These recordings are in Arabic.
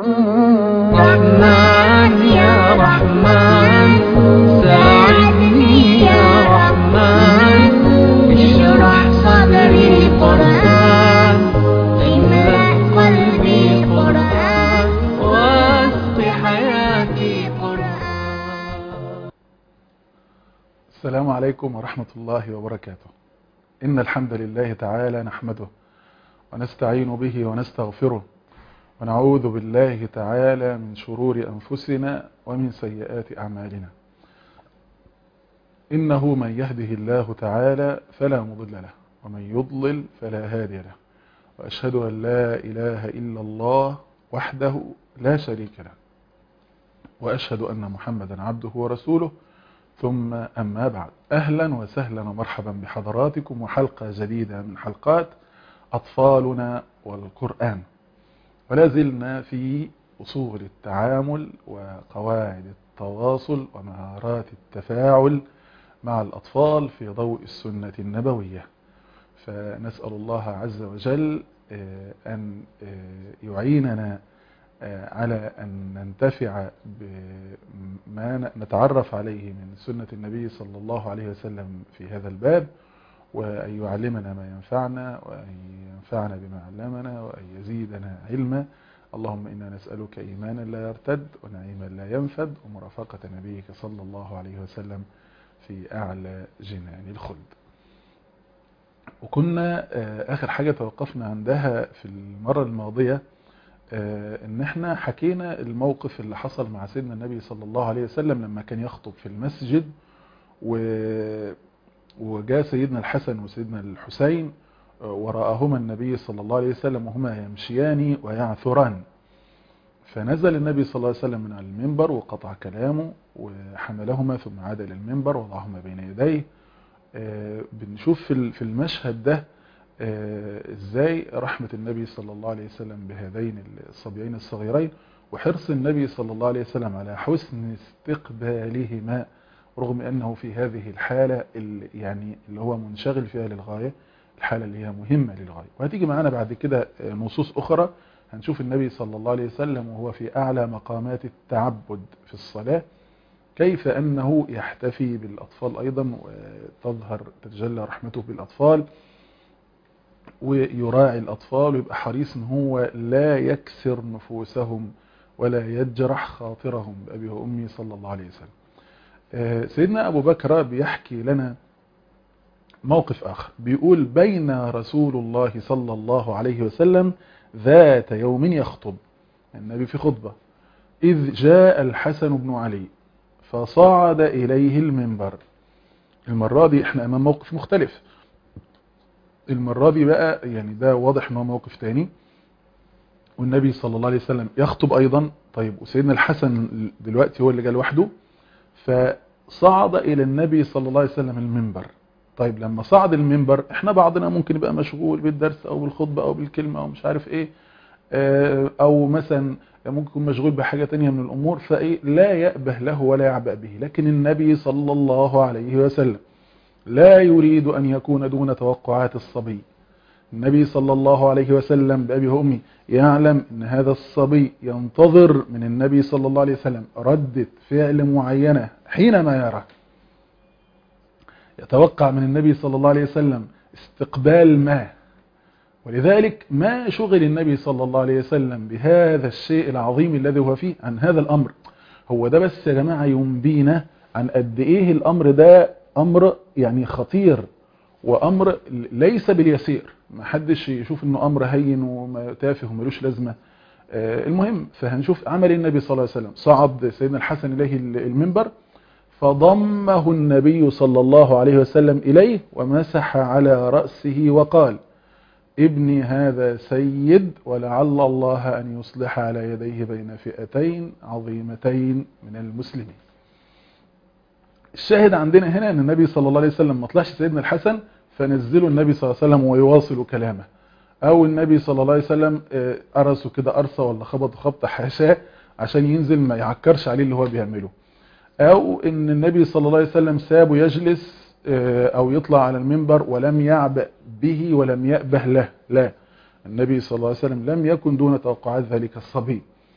رحمن يا رحمن ساعدني يا رحمن اشرح صدري قرآن املأ قلبي قرآن واسق حياتي قرآن. السلام عليكم ورحمة الله وبركاته. إن الحمد لله تعالى نحمده ونستعين به ونستغفره ونعوذ بالله تعالى من شرور أنفسنا ومن سيئات أعمالنا. إنه من يهده الله تعالى فلا مضل له ومن يضلل فلا هادي له، وأشهد أن لا إله إلا الله وحده لا شريك له، وأشهد أن محمدا عبده ورسوله، ثم أما بعد. أهلا وسهلا ومرحبا بحضراتكم وحلقة جديدة من حلقات أطفالنا والقرآن، ولا زلنا في أصول التعامل وقواعد التواصل ومهارات التفاعل مع الأطفال في ضوء السنة النبوية. فنسأل الله عز وجل أن يعيننا على أن ننتفع بما نتعرف عليه من سنة النبي صلى الله عليه وسلم في هذا الباب، وأن يعلمنا ما ينفعنا، وأن ينفعنا بما علمنا، وأن يزيدنا علما. اللهم إنا نسألك إيمانا لا يرتد ونعيما لا ينفد ومرافقة نبيك صلى الله عليه وسلم في أعلى جنان الخلد. وكنا آخر حاجة توقفنا عندها في المرة الماضية ان احنا حكينا الموقف اللي حصل مع سيدنا النبي صلى الله عليه وسلم لما كان يخطب في المسجد، وجاء سيدنا الحسن وسيدنا الحسين ورآهما النبي صلى الله عليه وسلم وهما يمشيان ويعثران، فنزل النبي صلى الله عليه وسلم من على المنبر وقطع كلامه وحملهما ثم عاد إلى المنبر ووضعهما بين يديه. بنشوف في المشهد ده ازاي رحمة النبي صلى الله عليه وسلم بهذين الصبيين الصغيرين، وحرص النبي صلى الله عليه وسلم على حسن استقبالهما رغم انه في هذه الحالة اللي هو منشغل فيها للغاية، الحالة اللي هي مهمة للغاية. وهتيجي معنا بعد كده نصوص اخرى هنشوف النبي صلى الله عليه وسلم وهو في اعلى مقامات التعبد في الصلاة كيف انه يحتفي بالاطفال ايضا، وتظهر تتجلى رحمته بالاطفال ويراعي الأطفال، ويبقى حريص ان هو لا يكسر نفوسهم ولا يجرح خاطرهم بأبي وأمي صلى الله عليه وسلم. سيدنا أبو بكر بيحكي لنا موقف آخر، بيقول بين رسول الله صلى الله عليه وسلم ذات يوم يخطب، النبي في خطبة، إذ جاء الحسن بن علي فصعد إليه المنبر. المرة دي احنا أمام موقف مختلف، المرة دي بقى ده واضح انه موقف تاني، والنبي صلى الله عليه وسلم يخطب ايضا. طيب وسيدنا الحسن دلوقتي هو اللي جاء لوحده، فصعد الى النبي صلى الله عليه وسلم المنبر. طيب لما صعد المنبر احنا بعضنا ممكن يبقى مشغول بالدرس او بالخطبة او بالكلمة او مش عارف ايه، او مثلا ممكن يكون مشغول بحاجة تانية من الامور، لا يأبه له ولا يعبأ به. لكن النبي صلى الله عليه وسلم لا يريد أن يكون دون توقعات الصبي. النبي صلى الله عليه وسلم بأبي وأمي يعلم أن هذا الصبي ينتظر من النبي صلى الله عليه وسلم ردة فعل معينة حينما يرى، يتوقع من النبي صلى الله عليه وسلم استقبال ما. ولذلك ما شغل النبي صلى الله عليه وسلم بهذا الشيء العظيم الذي هو فيه عن هذا الأمر. هو ده بس يا جماعة ينبينا عن قد إيه الأمر ده أمر خطير، وأمر ليس باليسير. ما حدش يشوف أنه أمر هين وتافه وملوش لازمة. المهم فهنشوف عمل النبي صلى الله عليه وسلم. صعد سيدنا الحسن إليه المنبر فضمه النبي صلى الله عليه وسلم إليه ومسح على رأسه وقال ابني هذا سيد، ولعل الله أن يصلح على يديه بين فئتين عظيمتين من المسلمين. الشاهد عندنا هنا ان النبي صلى الله عليه وسلم ما طلعش سيدنا الحسن فنزله النبي صلى الله عليه وسلم ويواصل كلامه، او النبي صلى الله عليه وسلم قرصه كده قرصه ولا خبطه خبطه حاشاه عشان ينزل ما يعكرش عليه اللي هو بيعمله، او ان النبي صلى الله عليه وسلم سابه يجلس او يطلع على المنبر ولم يعبأ به ولم يأبه له. لا، النبي صلى الله عليه وسلم لم يكن دون توقعات ذلك الصبي.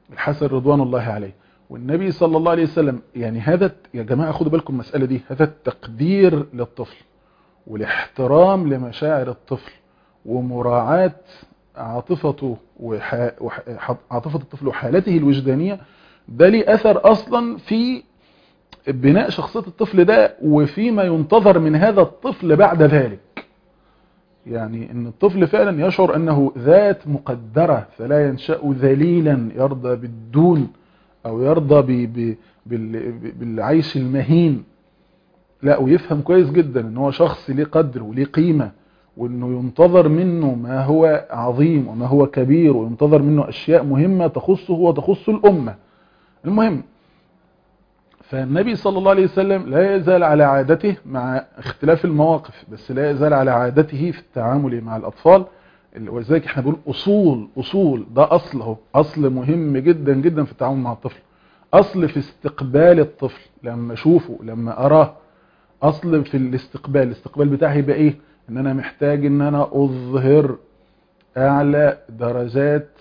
الحسن رضوان الله عليه، والنبي صلى الله عليه وسلم. يعني هذا يا جماعة خدوا بالكم المسألة دي، هذا التقدير للطفل والاحترام لمشاعر الطفل ومراعاة عاطفته عاطفة الطفل وحالته الوجدانية، ده ليه أثر أصلا في بناء شخصية الطفل ده وفيما ينتظر من هذا الطفل بعد ذلك. يعني ان الطفل فعلا يشعر انه ذات مقدرة، فلا ينشأ ذليلا يرضى بالدون او يرضى بالعيش المهين، لا، ويفهم كويس جدا ان هو شخص ليه قدر وليه قيمة، وانه ينتظر منه ما هو عظيم وما هو كبير، وينتظر منه اشياء مهمة تخصه وتخص الامة. المهم، فالنبي صلى الله عليه وسلم لا يزال على عادته مع اختلاف المواقف، بس لا يزال على عادته في التعامل مع الأطفال. ولذلك احنا بنقول أصول ده أصله أصل مهم جدا جدا في التعامل مع الطفل، أصل في استقبال الطفل لما أشوفه لما أراه، أصل في الاستقبال بتاعي يبقى إيه؟ إن أنا محتاج إن أنا أظهر أعلى درجات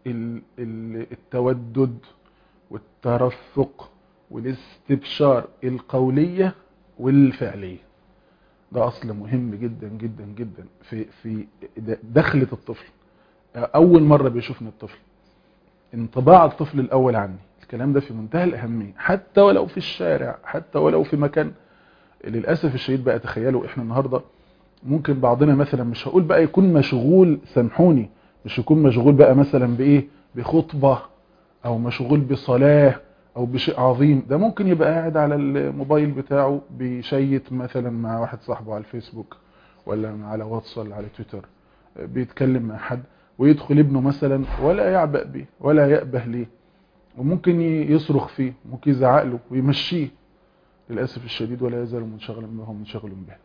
التودد والترفق والاستبشار القولية والفعلية. ده أصل مهم جدا جدا جدا في دخلة الطفل، أول مرة بيشوفني الطفل، انطباع الطفل الأول عني. الكلام ده في منتهى الأهمية، حتى ولو في الشارع، حتى ولو في مكان. للأسف الشديد بقى تخيلوا إحنا النهاردة ممكن بعضنا مثلا، مش هقول بقى يكون مشغول، سامحوني، مش يكون مشغول بقى مثلا بإيه، بخطبة أو مشغول بصلاة او بشيء عظيم، ده ممكن يبقى قاعد على الموبايل بتاعه بيشيت مثلا مع واحد صاحبه على الفيسبوك ولا على واتس ولا على تويتر، بيتكلم مع حد، ويدخل ابنه مثلا ولا يعبأ بيه ولا يأبه ليه، وممكن يصرخ فيه، ممكن يزعق له ويمشيه للأسف الشديد، ولا يزال منشغلا بما هو منشغل به.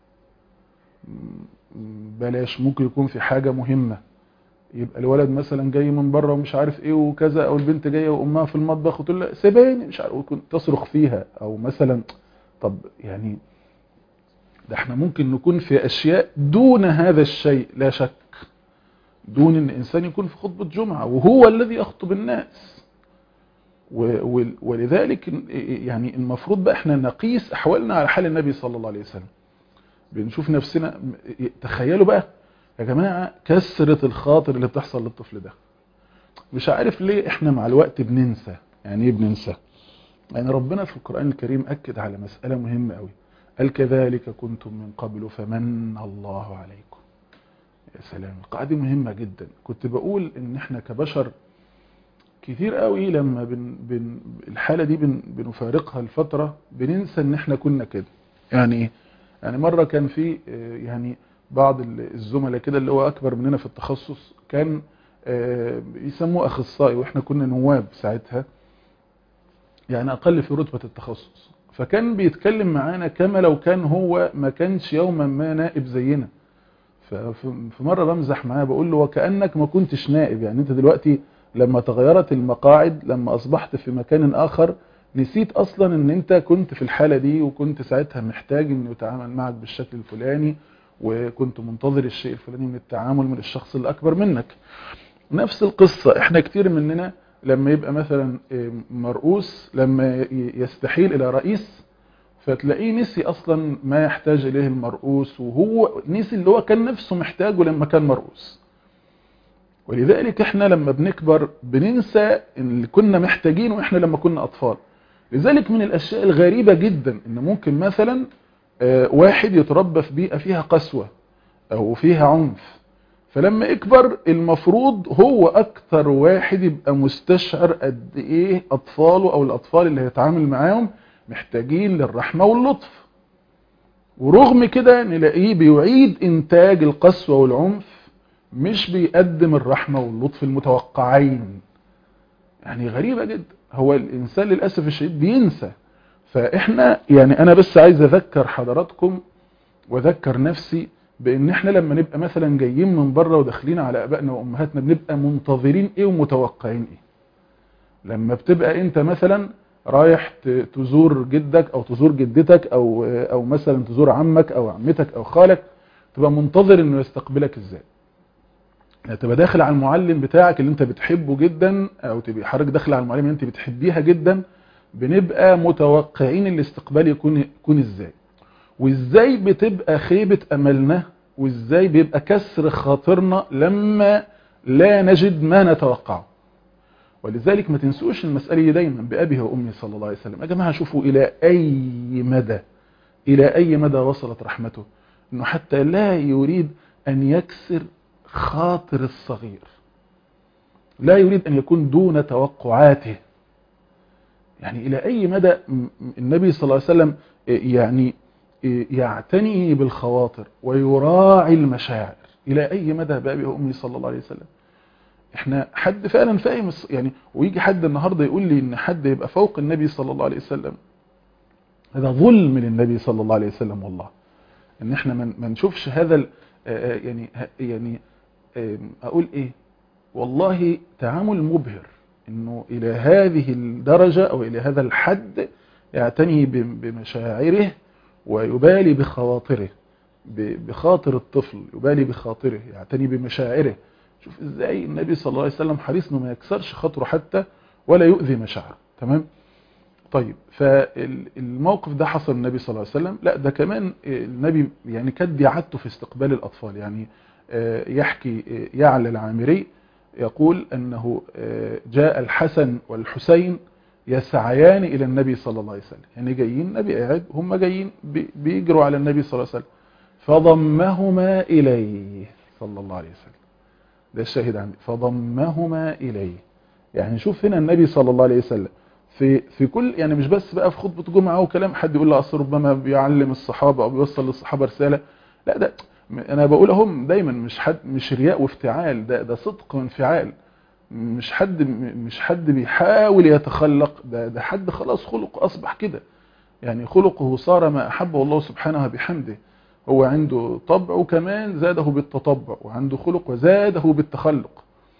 بلاش، ممكن يكون في حاجة مهمة، يبقى الولد مثلا جاي من بره ومش عارف ايه وكذا، او البنت جايه وامها في المطبخ وتقول له سيبيني مش عارف، وكنت تصرخ فيها، او مثلا. طب يعني ده احنا ممكن نكون في اشياء دون هذا الشيء، لا شك، دون ان الانسان يكون في خطبه جمعه وهو الذي يخطب الناس. ولذلك يعني المفروض بقى احنا نقيس احوالنا على حال النبي صلى الله عليه وسلم، بنشوف نفسنا. تخيلوا بقى يا جماعة كسرة الخاطر اللي بتحصل للطفل ده، مش عارف ليه احنا مع الوقت بننسى. يعني ايه بننسى؟ يعني ربنا في القرآن الكريم أكد على مسألة مهمة قوي، قال كذلك كنتم من قبل فمن الله عليكم. يا سلام، القاعدة مهمة جدا. كنت بقول ان احنا كبشر كتير قوي لما الحالة دي بنفارقها الفترة بننسى ان احنا كنا كده. يعني ايه؟ يعني مرة كان في يعني بعض الزملاء كده اللي هو أكبر مننا في التخصص، كان يسموه أخصائي، وإحنا كنا نواب ساعتها، يعني أقل في رتبة التخصص. فكان بيتكلم معانا كما لو كان هو ما كانش يوما ما نائب زينا. ففي مرة بمزح معاه بقول له وكأنك ما كنتش نائب، يعني أنت دلوقتي لما تغيرت المقاعد، لما أصبحت في مكان آخر، نسيت أصلا أن أنت كنت في الحالة دي، وكنت ساعتها محتاج أنه يتعامل معك بالشكل الفلاني، وكنت منتظر الشيء الفلاني من التعامل من الشخص اللي أكبر منك. نفس القصة، احنا كتير مننا لما يبقى مثلا مرؤوس، لما يستحيل إلى رئيس، فتلاقيه نسي أصلا ما يحتاج إليه المرؤوس، وهو نسي اللي هو كان نفسه محتاجه لما كان مرؤوس. ولذلك احنا لما بنكبر بننسى اللي كنا محتاجينه واحنا لما كنا أطفال. لذلك من الأشياء الغريبة جدا ان ممكن مثلا واحد يتربى في بيئة فيها قسوة او فيها عنف، فلما يكبر المفروض هو اكتر واحد يبقى مستشعر قد ايه اطفاله او الاطفال اللي هيتعامل معاهم محتاجين للرحمة واللطف، ورغم كده نلاقيه بيعيد انتاج القسوة والعنف، مش بيقدم الرحمة واللطف المتوقعين. يعني غريبة جدا، هو الانسان للأسف الشديد بينسى. فاحنا يعني انا بس عايز اذكر حضراتكم واذكر نفسي بان احنا لما نبقى مثلا جايين من بره وداخلين على ابائنا وامهاتنا بنبقى منتظرين ايه ومتوقعين ايه. لما بتبقى انت مثلا رايح تزور جدك او تزور جدتك او مثلا تزور عمك او عمتك او خالك، تبقى منتظر انه يستقبلك ازاي، يعني تبقى داخل على المعلم بتاعك اللي انت بتحبه جدا، او تبقى حضرتك داخل على المعلم اللي انت بتحبيها جدا، بنبقى متوقعين الاستقبال يكون ازاي، وازاي بتبقى خيبة املنا، وازاي بيبقى كسر خاطرنا لما لا نجد ما نتوقعه. ولذلك ما تنسوش المسألة دي دايما بأبيه وأمي صلى الله عليه وسلم. يا جماعة شوفوا إلى أي مدى وصلت رحمته، أنه حتى لا يريد أن يكسر خاطر الصغير، لا يريد أن يكون دون توقعاته. يعني إلى أي مدى النبي صلى الله عليه وسلم يعني يعتني بالخواطر ويراعي المشاعر. إلى أي مدى بأبي وأمي صلى الله عليه وسلم. احنا حد فعلا فاهم يعني، ويجي حد النهاردة يقول لي ان حد يبقى فوق النبي صلى الله عليه وسلم، هذا ظلم للنبي صلى الله عليه وسلم. والله ان احنا ما نشوفش هذا يعني اقول ايه، والله تعامل مبهر انه الى هذه الدرجة او الى هذا الحد يعتني بمشاعره ويبالي بخواطره، بخاطر الطفل يبالي بخاطره، يعتني بمشاعره. شوف ازاي النبي صلى الله عليه وسلم حريص انه ما يكسرش خاطره حتى ولا يؤذي مشاعره. تمام. طيب فالموقف ده حصل النبي صلى الله عليه وسلم. لا ده كمان النبي يعني كد عادته في استقبال الاطفال. يعني يحكي يعلى العامري يقول انه جاء الحسن والحسين يسعيان الى النبي صلى الله عليه وسلم، يعني جايين النبي قاعد، هم جايين بيجروا على النبي صلى الله عليه وسلم، فضمهما اليه صلى الله عليه وسلم. ده الشاهد عندي، فضمهما إليه. يعني شوف هنا النبي صلى الله عليه وسلم في كل، يعني مش بس بقى في خطبة جمعة وكلام حد يقول له أصل ربما بيعلم الصحابة أو بيوصل للصحابة رسالة. لا ده أنا بقول لهم دايما مش رياء وافتعال، ده صدق وانفعال. مش حد بيحاول يتخلق، ده حد خلاص خلقه أصبح كده. يعني خلقه صار ما أحبه الله سبحانه بحمده. هو عنده طبع وكمان زاده بالتطبع، وعنده خلق وزاده بالتخلق.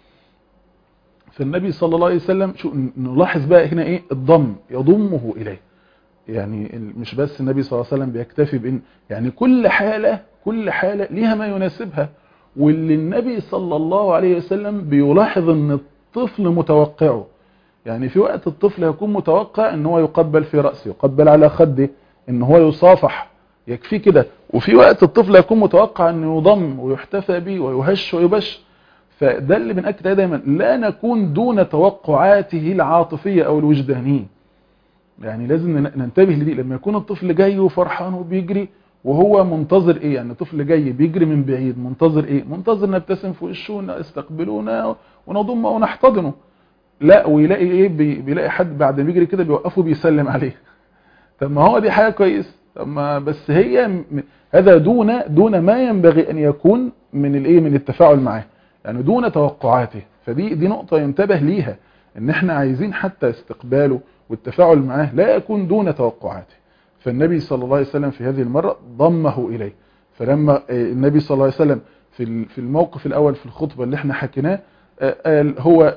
فالنبي صلى الله عليه وسلم شو نلاحظ بقى هنا ايه الضم، يضمه اليه. يعني مش بس النبي صلى الله عليه وسلم بيكتفي بان يعني كل حالة ليها ما يناسبها، واللي النبي صلى الله عليه وسلم بيلاحظ ان الطفل متوقعه. يعني في وقت الطفل يكون متوقع ان هو يقبل في رأسه، يقبل على خده، ان هو يصافح، يكفي كده. وفي وقت الطفل يكون متوقع انه يضم ويحتفى به ويهش ويبش. فده اللي بنأكد عليه دايما، لا نكون دون توقعاته العاطفية او الوجدانية. يعني لازم ننتبه لدي. لما يكون الطفل جاي وفرحان وبيجري وهو منتظر ايه، يعني طفل جاي بيجري من بعيد منتظر ايه، منتظر نبتسم في وشه ونستقبلونه ونضمه ونحتضنه. لا ويلاقي ايه، بيلاقي حد بعد ما بيجري كده بيوقفه بيسلم عليه. طب ما هو دي حاجة كويس، طب ما بس هي هذا دون ما ينبغي ان يكون من الايه، من التفاعل معاه، يعني دون توقعاته. فدي نقطة ينتبه ليها، ان احنا عايزين حتى استقباله والتفاعل معاه لا يكون دون توقعاته. فالنبي صلى الله عليه وسلم في هذه المرة ضمه اليه. فلما النبي صلى الله عليه وسلم في الموقف الاول في الخطبة اللي احنا حكيناه، هو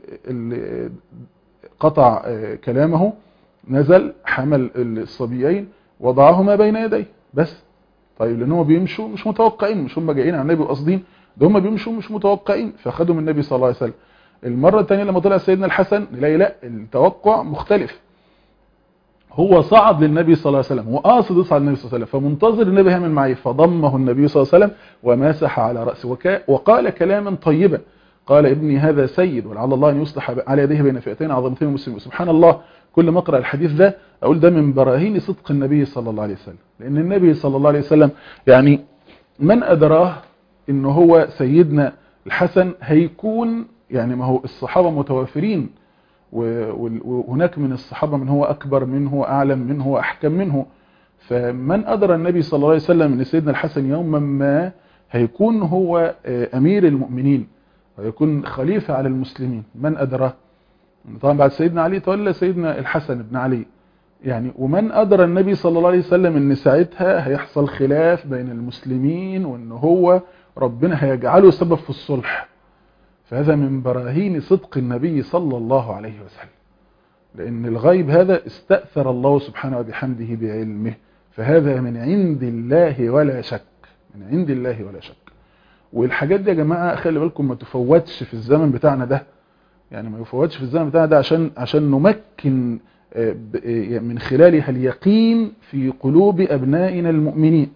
قطع كلامه، نزل حمل الصبيين وضعهما بين يديه بس. طيب لأنهم بيمشوا مش متوقعين، مش هم جايين على النبي وقاصدين، ده هم بيمشوا مش متوقعين، فاخدوا من النبي صلى الله عليه وسلم. المرة الثانية لما طلع سيدنا الحسن نلاقي لا، التوقع مختلف. هو صعد للنبي صلى الله عليه وسلم، هو قاصد يصعد للنبي صلى الله عليه وسلم، فمنتظر النبي هيعمل معاه، فضمه النبي صلى الله عليه وسلم ومسح على رأسه وقال كلاما طيبا. قال ابني هذا سيد ولعل الله ان يصلح على يديه بين فئتين عظمتين المسلمين. سبحان الله، كل ما اقرا الحديث ده اقول ده من براهين صدق النبي صلى الله عليه وسلم. لان النبي صلى الله عليه وسلم يعني من ادراه ان هو سيدنا الحسن هيكون، يعني ما هو الصحابه متوافرين، وهناك من الصحابه من هو اكبر منه واعلم منه واحكم منه. فمن ادرى النبي صلى الله عليه وسلم ان سيدنا الحسن يوما ما هيكون هو امير المؤمنين ويكون خليفه على المسلمين؟ من ادراه؟ طبعا بعد سيدنا علي تولى سيدنا الحسن بن علي. يعني ومن أدرى النبي صلى الله عليه وسلم ان ساعتها هيحصل خلاف بين المسلمين، وان هو ربنا هيجعله سبب في الصلح. فهذا من براهين صدق النبي صلى الله عليه وسلم، لأن الغيب هذا استأثر الله سبحانه وبحمده بعلمه، فهذا من عند الله ولا شك، من عند الله ولا شك. والحاجات دي يا جماعة خلي بالكم ما تفوتش في الزمن بتاعنا ده، يعني ما يفوتش في الزمن بتاعنا ده عشان نمكن من خلالها اليقين في قلوب أبنائنا المؤمنين،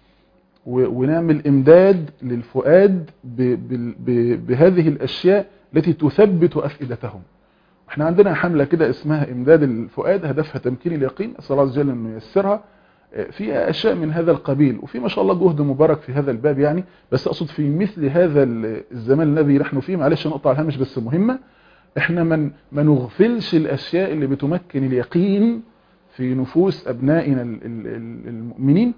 ونعمل إمداد للفؤاد بهذه الأشياء التي تثبت أفئدتهم. احنا عندنا حملة كده اسمها إمداد الفؤاد، هدفها تمكين اليقين، أسأل الله عز وجل أنه ييسرها. فيها أشياء من هذا القبيل، وفي ما شاء الله جهد مبارك في هذا الباب يعني. بس أقصد في مثل هذا الزمان الذي نحن فيه، معلش نقطة على الهامش بس مهمة، احنا ما نغفلش الأشياء اللي بتمكن اليقين في نفوس أبنائنا المؤمنين،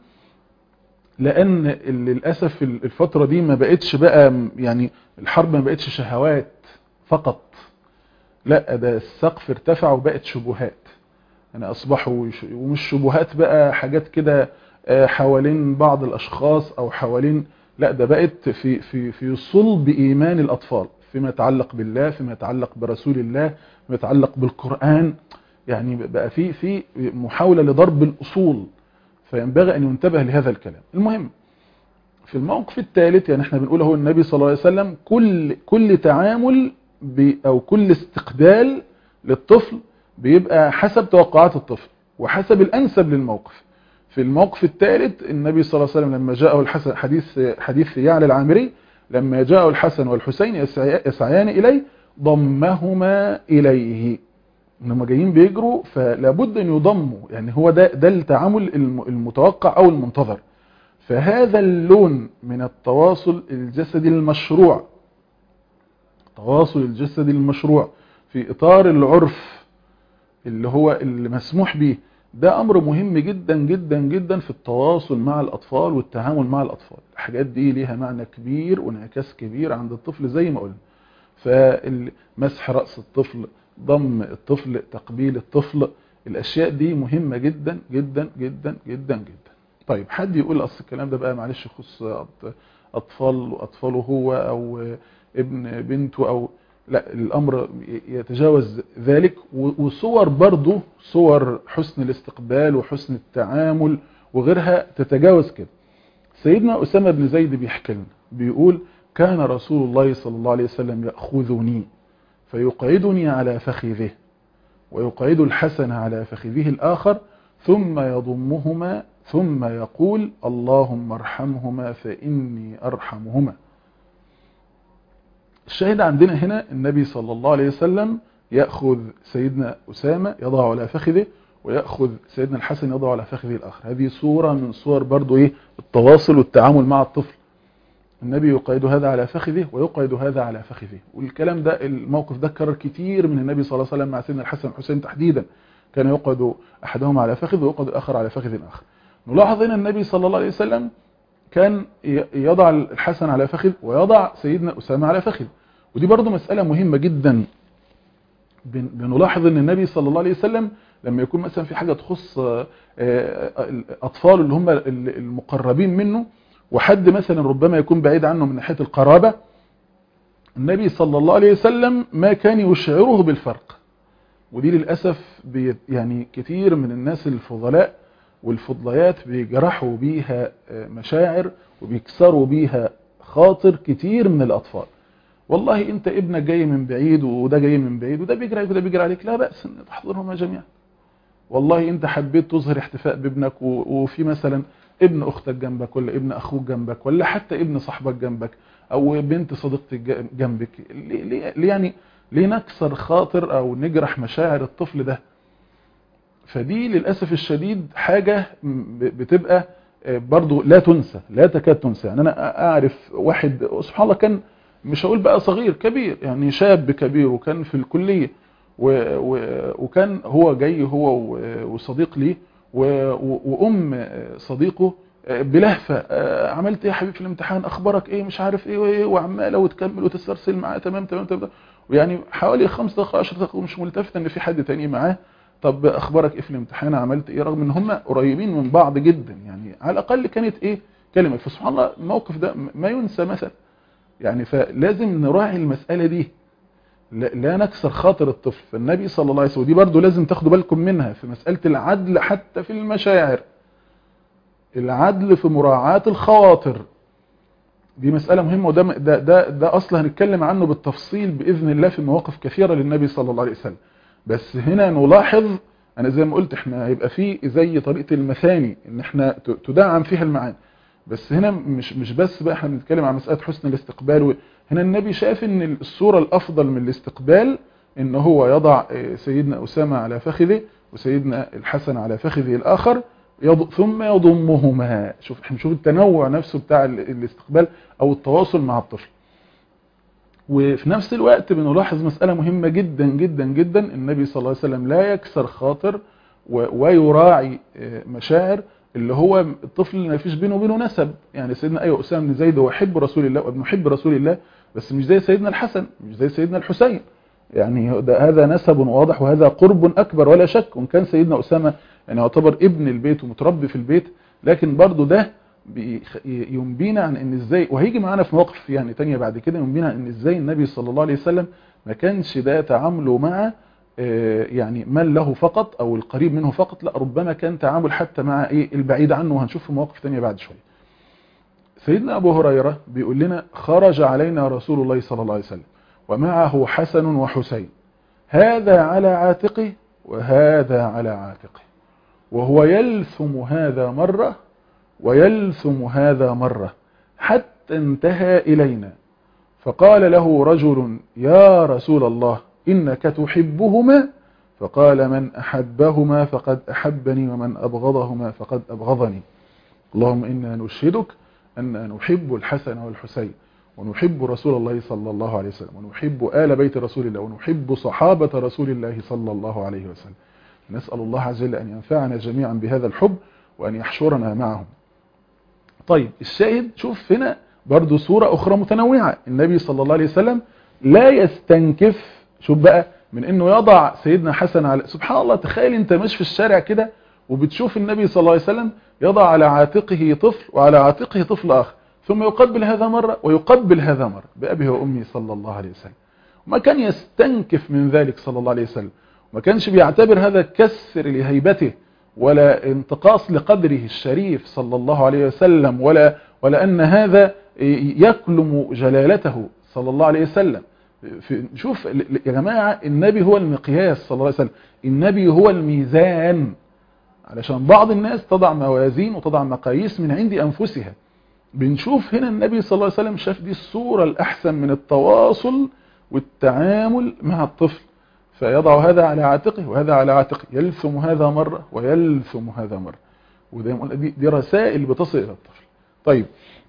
لأن للأسف الفترة دي ما بقتش بقى يعني الحرب ما بقتش شهوات فقط، لا ده السقف ارتفع وبقت شبهات. يعني أصبحوا ومش شبهات بقى حاجات كده حوالين بعض الأشخاص أو حوالين، لا ده بقت في صلب إيمان الأطفال فيما يتعلق بالله، فيما يتعلق برسول الله، فيما يتعلق بالقرآن. يعني بقى في محاولة لضرب الأصول، فينبغي أن ينتبه لهذا الكلام. المهم في الموقف الثالث، يعني احنا بنقول هو النبي صلى الله عليه وسلم كل تعامل أو كل استقبال للطفل بيبقى حسب توقعات الطفل وحسب الأنسب للموقف. في الموقف الثالث النبي صلى الله عليه وسلم لما جاءه الحسن، حديث يعلى العامري، لما جاءه الحسن والحسين يسعيان إليه ضمهما إليه، انهم جايين بيجروا فلابد ان يضموا، يعني هو ده التعامل المتوقع او المنتظر. فهذا اللون من التواصل الجسدي المشروع، التواصل الجسدي المشروع في اطار العرف اللي هو اللي مسموح به، ده امر مهم جدا جدا جدا في التواصل مع الاطفال والتعامل مع الاطفال. الحاجات دي ليها معنى كبير وانعكاس كبير عند الطفل زي ما قلنا. فمسح رأس الطفل، ضم الطفل، تقبيل الطفل، الاشياء دي مهمة جدا جدا جدا جدا جدا. طيب حد يقول اصل الكلام ده بقى معلش يخص اطفاله هو او ابن بنته او لا، الامر يتجاوز ذلك. وصور برضو صور حسن الاستقبال وحسن التعامل وغيرها تتجاوز كده. سيدنا أسامة بن زيد بيحكي لنا بيقول كان رسول الله صلى الله عليه وسلم يأخذني فيقعدني على فخذه ويقعد الحسن على فخذه الآخر ثم يضمهما ثم يقول اللهم ارحمهما فإني أرحمهما. الشاهد عندنا هنا النبي صلى الله عليه وسلم يأخذ سيدنا أسامة يضع على فخذه، ويأخذ سيدنا الحسن يضع على فخذه الآخر. هذه صورة من صور برضو التواصل والتعامل مع الطفل. النبي يقعد هذا على فخذه ويقعد هذا على فخذه. والكلام ده الموقف ده كرر كتير من النبي صلى الله عليه وسلم مع سيدنا الحسن والحسين تحديدا، كان يقعد أحدهم على فخذ ويقعد الآخر على فخذ الآخر. نلاحظ هنا النبي صلى الله عليه وسلم كان يضع الحسن على فخذ ويضع سيدنا أسامة على فخذ. ودي برضو مسألة مهمة جدا. بنلاحظ ان النبي صلى الله عليه وسلم لما يكون مثلا في حاجة تخص أطفال اللي هم المقربين منه، وحد مثلا ربما يكون بعيد عنه من ناحية القرابة، النبي صلى الله عليه وسلم ما كان يشعره بالفرق. ودي للأسف يعني كثير من الناس الفضلاء والفضليات بيجرحوا بيها مشاعر وبيكسروا بيها خاطر كتير من الأطفال. والله انت ابنك جاي من بعيد وده جاي من بعيد وده بيجري عليك وده بيجري عليك، لا بأس ان تحضرهما جميعا. والله انت حبيت تظهر احتفاء بابنك وفي مثلا ابن اختك جنبك ولا ابن اخوك جنبك ولا حتى ابن صاحبك جنبك او بنت صديقتك جنبك، ليه نكسر خاطر او نجرح مشاعر الطفل ده؟ فدي للأسف الشديد حاجة بتبقى برضو لا تنسى، لا تكاد تنسى. يعني انا اعرف واحد سبحان الله كان مش هقول بقى صغير كبير، يعني شاب كبير وكان في الكلية وكان هو جاي هو وصديق ليه وأم صديقه بلهفة عملت ايه يا حبيبي في الامتحان، اخبارك ايه، مش عارف ايه وعماله وتكمل وتسترسل معاه تمام تمام تمام. ويعني حوالي 5 دقائق 10 دقائق مش ملتفت ان في حد تاني معاه، طب اخبارك ايه في الامتحان، عملت ايه، رغم ان هم قريبين من بعض جدا، يعني على الاقل كانت كلمة. فسبحان الله الموقف ده ما ينسى مثلا. يعني فلازم نراعي المسألة دي، لا نكسر خاطر الطفل. فالنبي صلى الله عليه وسلم ودي برضو لازم تاخدوا بالكم منها في مسألة العدل حتى في المشاعر، العدل في مراعاة الخواطر. دي مسألة مهمة، وده ده أصلا هنتكلم عنه بالتفصيل بإذن الله في مواقف كثيرة للنبي صلى الله عليه وسلم. بس هنا نلاحظ، أنا زي ما قلت احنا هيبقى فيه زي طريقة المثاني إن احنا تدعم فيها المعاني. بس هنا مش بس بقى احنا بنتكلم عن مسألة حسن الاستقبال، هنا النبي شاف إن الصورة الأفضل من الاستقبال إن هو يضع سيدنا أسامة على فخذه وسيدنا الحسن على فخذه الآخر ثم يضمهما. احنا نشوف التنوع نفسه بتاع الاستقبال او التواصل مع الطفل. وفي نفس الوقت بنلاحظ مسألة مهمة جدا جدا جدا، النبي صلى الله عليه وسلم لا يكسر خاطر ويراعي مشاعر اللي هو الطفل اللي ما فيش بينه وبينه نسب. يعني سيدنا أسامة بن زيد هو حب رسول الله وابن حب رسول الله، بس مش زي سيدنا الحسن مش زي سيدنا الحسين. يعني هذا نسب واضح وهذا قرب أكبر ولا شك. وإن كان سيدنا أسامة يعني يعتبر ابن البيت ومتربي في البيت، لكن برضو ده ينبينا عن ان ازاي، وهيجي معانا في مواقف يعني تانية بعد كده، ينبينا عن ان ازاي النبي صلى الله عليه وسلم ما كانش ده تعامله مع يعني من له فقط او القريب منه فقط، لا ربما كان تعامل حتى مع البعيد عنه، وهنشوف في مواقف تانية بعد شوية. سيدنا أبو هريرة بيقول لنا خرج علينا رسول الله صلى الله عليه وسلم ومعه حسن وحسين، هذا على عاتقه وهذا على عاتقه، وهو يلثم هذا مرة ويلثم هذا مرة حتى انتهى إلينا، فقال له رجل يا رسول الله إنك تحبهما؟ فقال من أحبهما فقد أحبني ومن أبغضهما فقد أبغضني. اللهم إنا نشهدك أن نحب الحسن والحسين ونحب رسول الله صلى الله عليه وسلم ونحب آل بيت رسول الله ونحب صحابة رسول الله صلى الله عليه وسلم. نسأل الله عز وجل أن ينفعنا جميعا بهذا الحب وأن يحشرنا معهم. طيب الشاهد، شوف هنا برضو صورة أخرى متنوعة. النبي صلى الله عليه وسلم لا يستنكف، شوف بقى، من أنه يضع سيدنا حسن على، سبحان الله، تخيل أنت ماشي في الشارع كده وبتشوف النبي صلى الله عليه وسلم يضع على عاتقه طفل وعلى عاتقه طفل آخر، ثم يقبل هذا مرة ويقبل هذا مرة بأبي وأمي صلى الله عليه وسلم. وما كان يستنكف من ذلك صلى الله عليه وسلم، وما كانش بيعتبر هذا كسر لهيبته ولا انتقاص لقدره الشريف صلى الله عليه وسلم، ولا أن هذا يكلم جلالته صلى الله عليه وسلم. شوف يا جماعة، النبي هو المقياس صلى الله عليه وسلم، النبي هو الميزان، علشان بعض الناس تضع موازين وتضع مقاييس من عند أنفسها. بنشوف هنا النبي صلى الله عليه وسلم شاف دي الصورة الأحسن من التواصل والتعامل مع الطفل، فيضع هذا على عاتقه وهذا على عاتقه، يلثم هذا مرة ويلثم هذا مرة. دي رسائل بتصل إلى الطفل. طيب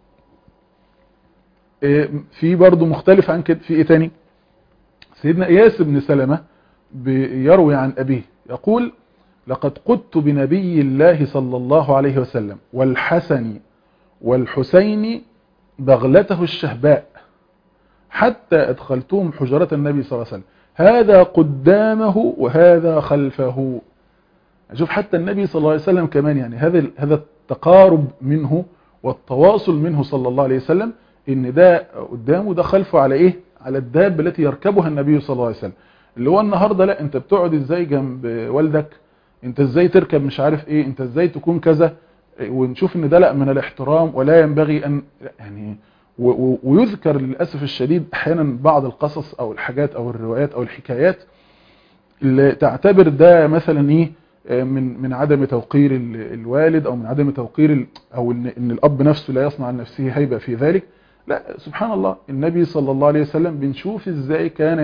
في برضو مختلف عن كده، في ايه تاني؟ سيدنا إياس بن سلمة بيروي عن أبيه يقول لقد قدت بنبي الله صلى الله عليه وسلم والحسن والحسين بغلته الشهباء حتى أدخلتهم حجرة النبي صلى الله عليه وسلم، هذا قدامه وهذا خلفه. شوف حتى النبي صلى الله عليه وسلم كمان، يعني هذا التقارب منه والتواصل منه صلى الله عليه وسلم، ان ده قدامه ده خلفه على ايه؟ على الدابة التي يركبها النبي صلى الله عليه وسلم. اللي هو النهاردة لا، انت بتقعد ازاي جنب والدك، انت ازاي تركب مش عارف ايه، انت ازاي تكون كذا، ونشوف ان ده لا من الاحترام ولا ينبغي ان يعني. ويذكر للأسف الشديد احيانا بعض القصص او الحاجات او الروايات او الحكايات اللي تعتبر ده مثلا ايه، من عدم توقير الوالد او من عدم توقير او ان الاب نفسه لا يصنع لنفسه هيبة في ذلك. لا، سبحان الله، النبي صلى الله عليه وسلم بنشوف ازاي كان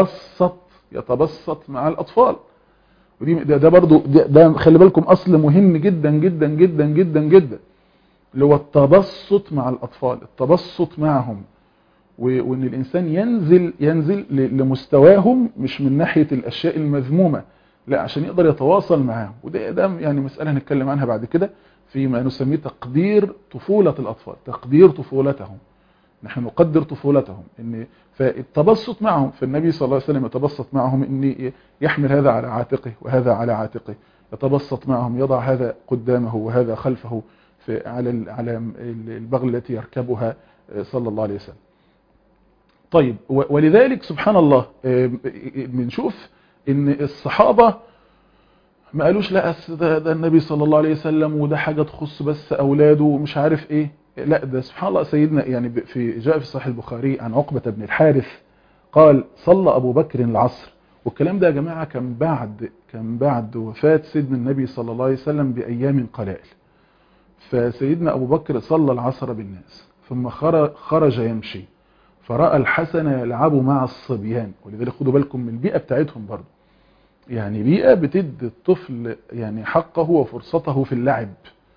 يتبسط مع الاطفال. ودي ده برضو ده خلي بالكم اصل مهم جدا جدا جدا جدا جدا، اللي هو التبسط مع الاطفال، التبسط معهم، وان الانسان ينزل لمستواهم، مش من ناحية الاشياء المذمومة، لا، عشان يقدر يتواصل معاهم. وده يعني مسألة هنتكلم عنها بعد كده فيما نسميه تقدير طفولة الاطفال، تقدير طفولتهم، نحن نقدر طفولتهم. ان فالتبسط معهم، فالنبي صلى الله عليه وسلم يتبسط معهم، ان يحمل هذا على عاتقه وهذا على عاتقه، يتبسط معهم، يضع هذا قدامه وهذا خلفه على البغل التي يركبها صلى الله عليه وسلم. طيب ولذلك سبحان الله بنشوف ان الصحابة ما قالوش لا ده النبي صلى الله عليه وسلم وده حاجة تخص بس اولاده ومش عارف ايه. لا ده سبحان الله سيدنا يعني جاء في صحيح البخاري عن عقبة بن الحارث قال صلى أبو بكر العصر، والكلام ده يا جماعة كان بعد وفاة سيدنا النبي صلى الله عليه وسلم بأيام قلائل. فسيدنا أبو بكر صلى العصر بالناس ثم خرج يمشي فرأى الحسن يلعب مع الصبيان. ولذلك خدوا بالكم من البيئة بتاعتهم برضو، يعني بيئة بتدي الطفل يعني حقه وفرصته في اللعب،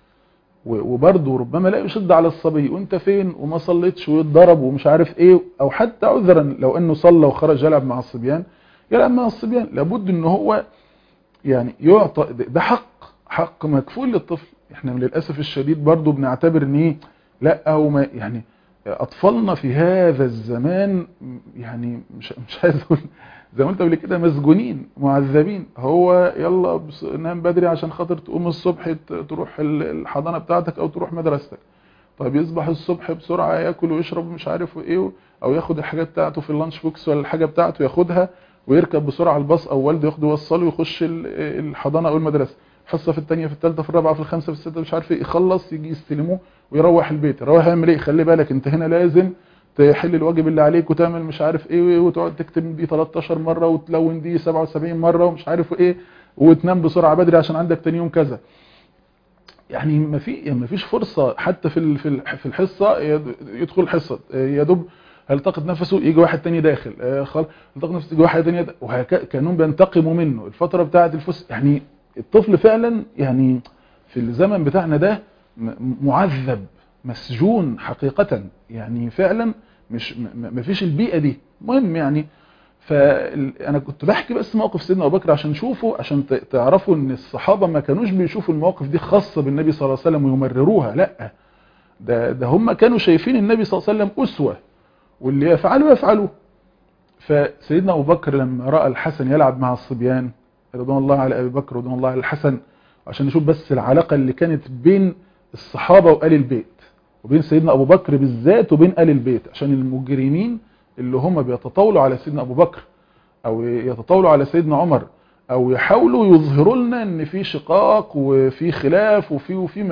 وبرضه ربما لا يشد على الصبي وانت فين وما صليتش ويتضرب ومش عارف ايه، او حتى عذرا لو انه صلى وخرج يلعب مع الصبيان يلعب مع الصبيان، لابد ان هو يعني يعطى ده حق مكفول للطفل. احنا للاسف الشديد برضه بنعتبر ان ايه، لا او ما يعني اطفالنا في هذا الزمان يعني مش عايز اقول زي ما انت قبل كده مسجونين معذبين. هو يلا نام بدري عشان خاطر تقوم الصبح تروح الحضانه بتاعتك او تروح مدرستك. طيب يصبح الصبح بسرعه ياكل ويشرب مش عارف ايه، او ياخد الحاجات بتاعته في اللانش بوكس ولا الحاجه بتاعته ياخدها ويركب بسرعه الباص او والده ياخده يوصله ويخش الحضانه او المدرسه، حصه في الثانيه في الثالثه في الرابعه في الخامسه في السادسه مش عارف ايه، يخلص يجي يستلموه ويروح البيت. يروح يعمل ايه؟ خلي بالك انت هنا لازم تحل الواجب اللي عليك وتعمل مش عارف ايه، وتقعد تكتب دي 13 مره وتلون دي 77 مره ومش عارف ايه، وتنام بسرعه بدري عشان عندك تاني يوم كذا. يعني ما فيش فرصه حتى في الحصه يدخل الحصه يا دوب هيلتقط نفسه يجي واحد تاني داخل، خلاص هيلتقط نفسه يجي واحد تاني وهكذا، كانهم بينتقموا منه الفتره بتاعه الفسح. يعني الطفل فعلا يعني في الزمن بتاعنا ده معذب مسجون حقيقة، يعني فعلا مش ما فيش البيئة دي. مهم يعني فأنا كنت بحكي بس موقف سيدنا أبو بكر عشان شوفوا، عشان تعرفوا ان الصحابة ما كانوش بيشوفوا المواقف دي خاصة بالنبي صلى الله عليه وسلم ويمرروها، لا ده هم كانوا شايفين النبي صلى الله عليه وسلم أسوة، واللي يفعلوا. فسيدنا أبو بكر لما رأى الحسن يلعب مع الصبيان رضوان الله على أبي بكر رضوان الله على الحسن، عشان نشوف بس العلاقة اللي كانت بين الصحابة وآل البيت وبين سيدنا أبو بكر بالذات وبين آل البيت، عشان المجرمين اللي هم بيتطاولوا على سيدنا أبو بكر أو يتطاولوا على سيدنا عمر أو يحاولوا يظهروا لنا أن في شقاق وفي خلاف وفي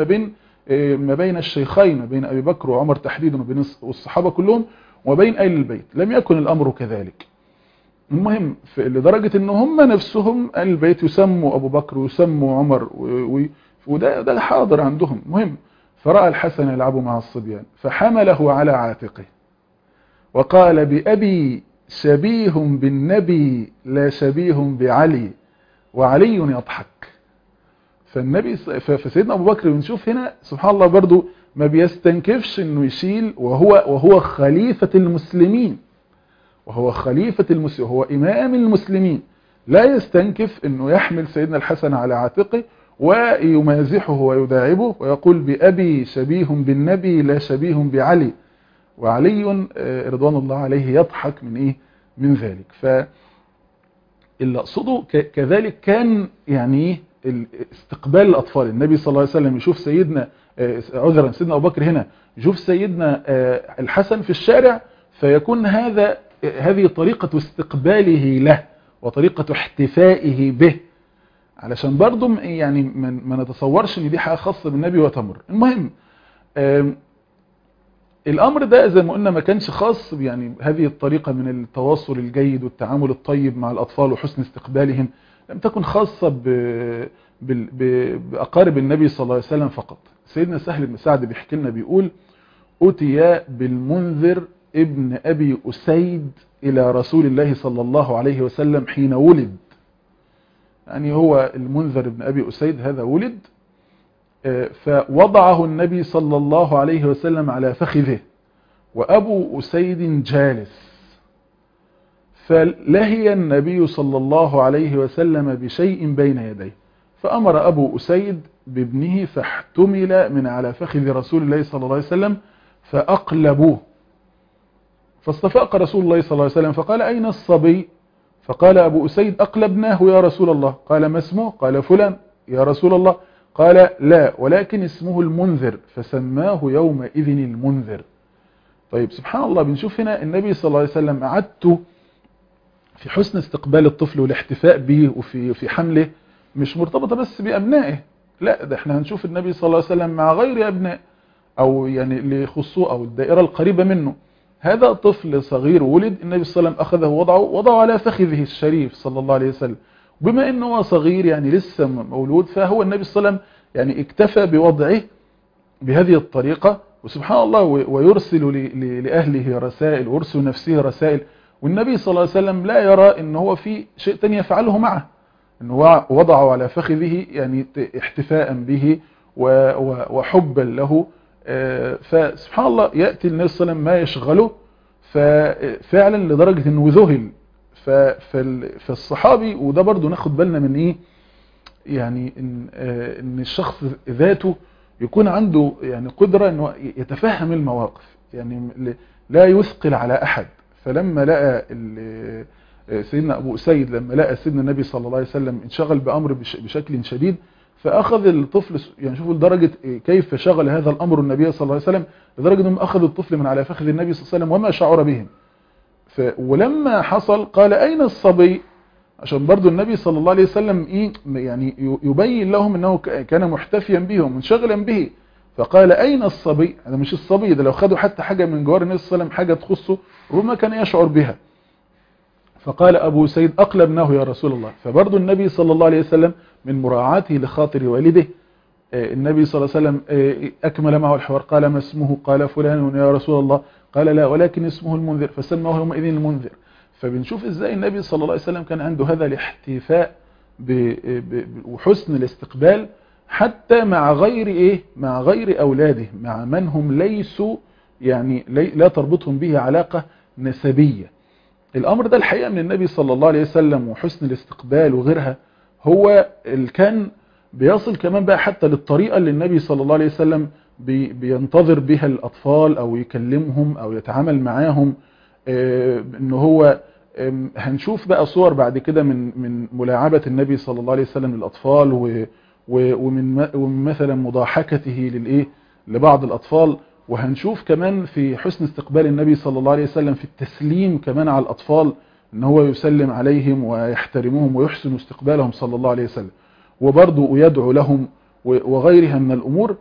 ما بين الشيخين، ما بين أبي بكر وعمر تحديدا وبين الصحابة كلهم وبين آل البيت، لم يكن الأمر كذلك. المهم لدرجة ان هم نفسهم آل البيت يسموا ابو بكر ويسموا عمر وده حاضر عندهم. مهم فرأى الحسن يلعب مع الصبيان فحمله على عاتقه وقال بأبي شبيه بالنبي لا شبيه بعلي وعلي يضحك. فسيدنا ابو بكر بنشوف هنا سبحان الله برضو ما بيستنكفش انه يشيل وهو خليفة المسلمين، وهو خليفة المسلمين، هو إمام المسلمين، لا يستنكف أنه يحمل سيدنا الحسن على عاتقه ويمازحه ويداعبه ويقول بأبي شبيه بالنبي لا شبيه بعلي وعلي رضوان الله عليه يضحك من ذلك. فاللي أقصده كذلك كان يعني استقبال الأطفال. النبي صلى الله عليه وسلم يشوف سيدنا أبو بكر هنا يشوف سيدنا الحسن في الشارع، فيكون هذه طريقة استقباله له وطريقة احتفائه به، علشان برضو يعني ما نتصورش ان دي حاجة خاصة بالنبي وتمر. المهم الامر ده زي ما قلنا ما كانش خاص يعني هذه الطريقة من التواصل الجيد والتعامل الطيب مع الاطفال وحسن استقبالهم، لم تكن خاصة بأقارب النبي صلى الله عليه وسلم فقط. سيدنا سهل بن سعد بيحكي لنا بيقول أتي بالمنذر ابن أبي أسيد إلى رسول الله صلى الله عليه وسلم حين ولد. يعني هو المنذر ابن أبي أسيد هذا ولد، فوضعه النبي صلى الله عليه وسلم على فخذه وأبو أسيد جالس، فلهي النبي صلى الله عليه وسلم بشيء بين يديه، فأمر أبو أسيد بابنه فاحتمل من على فخذ رسول الله صلى الله عليه وسلم فأقلبوه، فاستفاق رسول الله صلى الله عليه وسلم فقال أين الصبي؟ فقال أبو أسيد أقلبناه يا رسول الله. قال ما اسمه؟ قال فلان. يا رسول الله؟ قال لا ولكن اسمه المنذر، فسماه يومئذ المنذر. طيب سبحان الله بنشوف هنا النبي صلى الله عليه وسلم عادته في حسن استقبال الطفل والاحتفاء به وفي حمله مش مرتبطة بس بأبنائه، لا ده احنا هنشوف النبي صلى الله عليه وسلم مع غير أبنائه او يعني اللي يخصوه او الدائرة القريبة منه. هذا طفل صغير ولد، النبي صلى الله عليه وسلم اخذه وضعه على فخذه الشريف صلى الله عليه وسلم. بما انه هو صغير يعني لسه مولود، فهو النبي صلى الله عليه وسلم يعني اكتفى بوضعه بهذه الطريقة. وسبحان الله ويرسل لأهله رسائل ويرسل نفسه رسائل، والنبي صلى الله عليه وسلم لا يرى ان هو في شيء تاني يفعله معه، ان هو وضعه على فخذه يعني احتفاء به وحبا له. فسبحان الله يأتي النبي صلى الله عليه وسلم ما يشغله، ففعلا لدرجة انه ذهل. فالصحابي، وده برضو ناخد بالنا من ايه، يعني ان الشخص ذاته يكون عنده يعني قدرة انه يتفهم المواقف، يعني لا يثقل على احد. فلما لقى سيدنا ابو اسيد، لما لقى سيدنا النبي صلى الله عليه وسلم انشغل بامر بشكل شديد، فاخذ الطفل، يعني شوفوا لدرجة كيف شغل هذا الامر النبي صلى الله عليه وسلم، لدرجة انهم اخذ الطفل من على فخذ النبي صلى الله عليه وسلم وما شعر بهم. ولما حصل قال اين الصبي، عشان برضو النبي صلى الله عليه وسلم يعني يبين لهم انه كان محتفيا به ومنشغلا به. فقال اين الصبي، هذا مش الصبي ده، لو خدوا حتى حاجة من جوار النبي صلى الله عليه وسلم حاجة تخصه ربما كان يشعر بها. فقال ابو سيد اقلبناه يا رسول الله. فبرضو النبي صلى الله عليه وسلم من مراعاته لخاطر والده، النبي صلى الله عليه وسلم اكمل معه الحوار. قال ما اسمه، قال فلان يا رسول الله. قال لا ولكن اسمه المنذر، فسماه يومئذ المنذر. فبنشوف ازاي النبي صلى الله عليه وسلم كان عنده هذا الاحتفاء وحسن الاستقبال حتى مع غير مع غير اولاده، مع من هم ليسوا يعني لا تربطهم به علاقة نسبية. الامر ده الحقيقة من النبي صلى الله عليه وسلم وحسن الاستقبال وغيرها، هو اللي كان بيصل كمان بقى حتى للطريقة اللي النبي صلى الله عليه وسلم بينتظر بها الاطفال او يكلمهم او يتعامل معاهم. انه هو هنشوف بقى صور بعد كده من ملاعبة النبي صلى الله عليه وسلم للأطفال، ومن مثلا مضاحكته لبعض الأطفال. وهنشوف كمان في حسن استقبال النبي صلى الله عليه وسلم في التسليم كمان على الأطفال، ان هو يسلم عليهم ويحترمهم ويحسن استقبالهم صلى الله عليه وسلم، وبرضه يدعو لهم وغيرها من الأمور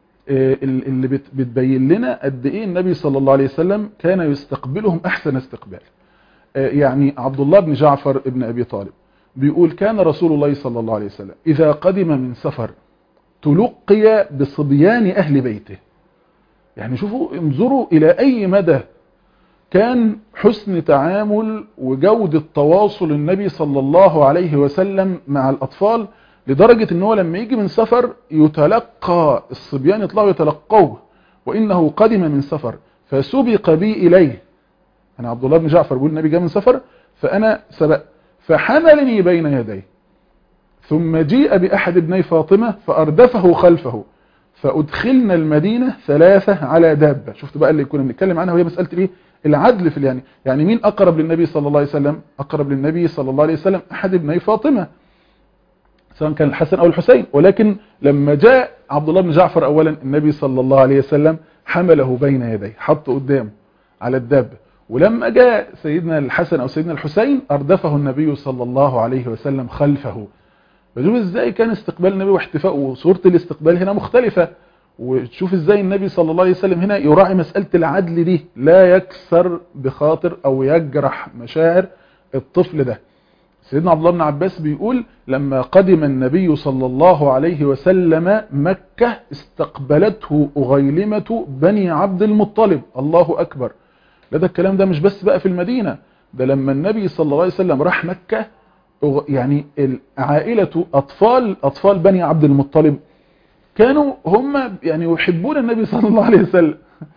اللي بتبين لنا قد ايه النبي صلى الله عليه وسلم كان يستقبلهم احسن استقبال. يعني عبد الله بن جعفر ابن ابي طالب بيقول كان رسول الله صلى الله عليه وسلم اذا قدم من سفر تلقي بصبيان اهل بيته. يعني شوفوا انظروا الى اي مدى كان حسن تعامل وجودة تواصل النبي صلى الله عليه وسلم مع الاطفال، لدرجة ان هو لما يجي من سفر يتلقى الصبيان، يطلعوا يتلقوه وانه قدم من سفر فسبق بي اليه. انا عبد الله بن جعفر بيقول النبي جاء من سفر فانا سبق فحملني بين يديه، ثم جيء باحد ابني فاطمة فاردفه خلفه، فادخلنا المدينة 3 على دابة. شفت بقى اللي كنا بنتكلم عنها، وهي مسألة العدل في يعني مين اقرب للنبي صلى الله عليه وسلم؟ اقرب للنبي صلى الله عليه وسلم احد ابني فاطمة، سواء كان الحسن او الحسين. ولكن لما جاء عبد الله بن جعفر اولا النبي صلى الله عليه وسلم حمله بين يديه، حطه قدامه على الدابة. ولما جاء سيدنا الحسن او سيدنا الحسين اردفه النبي صلى الله عليه وسلم خلفه. فشوف ازاي كان استقبال النبي واحتفاءه، وصورة الاستقبال هنا مختلفة. وتشوف ازاي النبي صلى الله عليه وسلم هنا يراعي مسألة العدل دي، لا يكسر بخاطر او يجرح مشاعر الطفل ده. سيدنا عبد الله بن عباس بيقول لما قدم النبي صلى الله عليه وسلم مكة استقبلته أغيلمة بني عبد المطلب. الله أكبر. ده الكلام ده مش بس بقى في المدينة، ده لما النبي صلى الله عليه وسلم راح مكة، يعني عائلة أطفال بني عبد المطلب كانوا هم يعني يحبون النبي صلى الله عليه وسلم،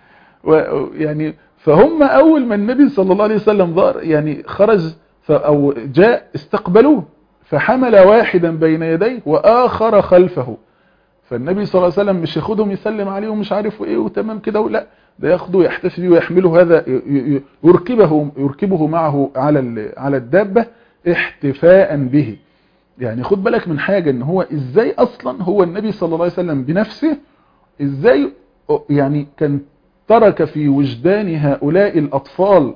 يعني فهم أول ما النبي صلى الله عليه وسلم ظهر يعني خرج أو جاء استقبلوه، فحمل واحدا بين يديه وآخر خلفه. فالنبي صلى الله عليه وسلم مش ياخدهم يسلم عليهم مش عارف ايه وتمام كده، لا ده ياخده يحتفي بيه ويحمله، هذا يركبه معه على الدابة احتفاء به. يعني خد بالك من حاجة، ان هو ازاي اصلا هو النبي صلى الله عليه وسلم بنفسه ازاي يعني كان ترك في وجدان هؤلاء الأطفال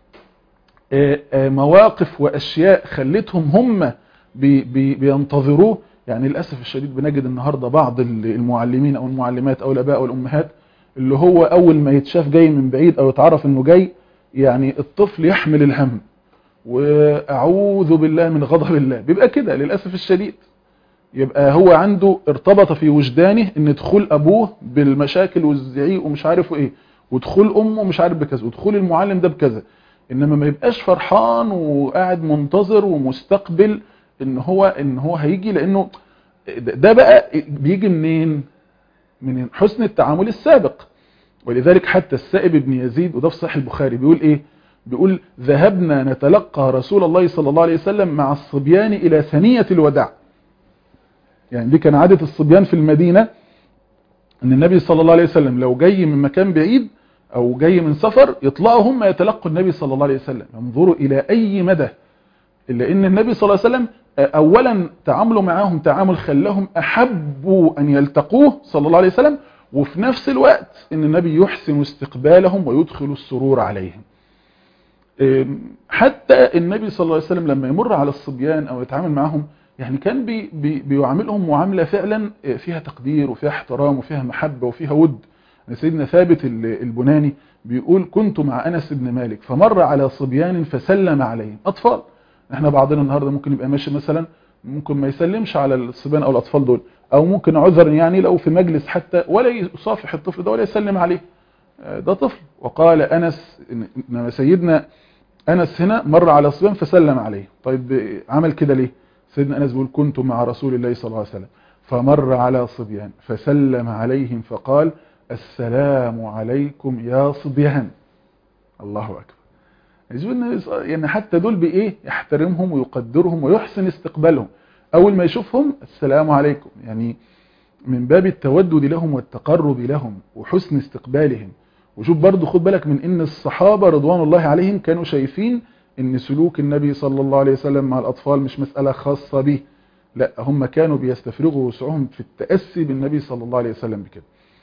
مواقف وأشياء خلتهم هم بينتظروه. يعني للأسف الشديد بنجد النهاردة بعض المعلمين أو المعلمات أو الآباء والأمهات اللي هو اول ما يتشاف جاي من بعيد او يتعرف انه جاي، يعني الطفل يحمل الهم واعوذ بالله من غضب الله، بيبقى كده للاسف الشديد. يبقى هو عنده ارتبط في وجدانه ان دخول ابوه بالمشاكل والزعيق ومش عارف ايه، ودخول امه مش عارف بكذا، ودخول المعلم ده بكذا، انما ما يبقاش فرحان وقاعد منتظر ومستقبل ان هو هيجي، لانه ده بقى بيجي منين؟ من حسن التعامل السابق. ولذلك حتى السائب بن يزيد، وده في صحيح البخاري، بيقول ايه؟ بيقول ذهبنا نتلقى رسول الله صلى الله عليه وسلم مع الصبيان الى ثنية الوداع. يعني دي كان عادة الصبيان في المدينة، ان النبي صلى الله عليه وسلم لو جاي من مكان بعيد او جاي من سفر يطلعوا هم يتلقوا النبي صلى الله عليه وسلم. انظروا الى اي مدى، الا ان النبي صلى الله عليه وسلم اولا تعاملوا معاهم تعامل خلاهم احبوا ان يلتقوه صلى الله عليه وسلم، وفي نفس الوقت ان النبي يحسن استقبالهم ويدخل السرور عليهم. حتى النبي صلى الله عليه وسلم لما يمر على الصبيان او يتعامل معهم، يعني كان بيعاملهم معاملة فعلا فيها تقدير وفيها احترام وفيها محبة وفيها ود. سيدنا ثابت البناني بيقول كنت مع أنس بن مالك فمر على صبيان فسلم عليهم، أطفال. احنا بعضنا النهاردة ممكن يبقى ماشي مثلا ممكن ما يسلمش على الصبيان أو الأطفال دول، أو ممكن عذرا يعني لو في مجلس حتى ولا يصافح الطفل ده ولا يسلم عليه، ده طفل. وقال أنس إنما سيدنا أنس هنا مر على صبيان فسلم عليه. طيب عمل كده ليه؟ سيدنا أنس بيقول كنت مع رسول الله صلى الله عليه وسلم فمر على صبيان فسلم عليهم فقال السلام عليكم يا صبيان. الله أكبر. يعني حتى دول بإيه؟ يحترمهم ويقدرهم ويحسن استقبالهم. أول ما يشوفهم السلام عليكم، يعني من باب التودد لهم والتقرب لهم وحسن استقبالهم. وشوف برضو خد بالك من ان الصحابة رضوان الله عليهم كانوا شايفين ان سلوك النبي صلى الله عليه وسلم مع الأطفال مش مسألة خاصة به، لا هم كانوا بيستفرغوا وسعهم في التأسي بالنبي صلى الله عليه وسلم بكده.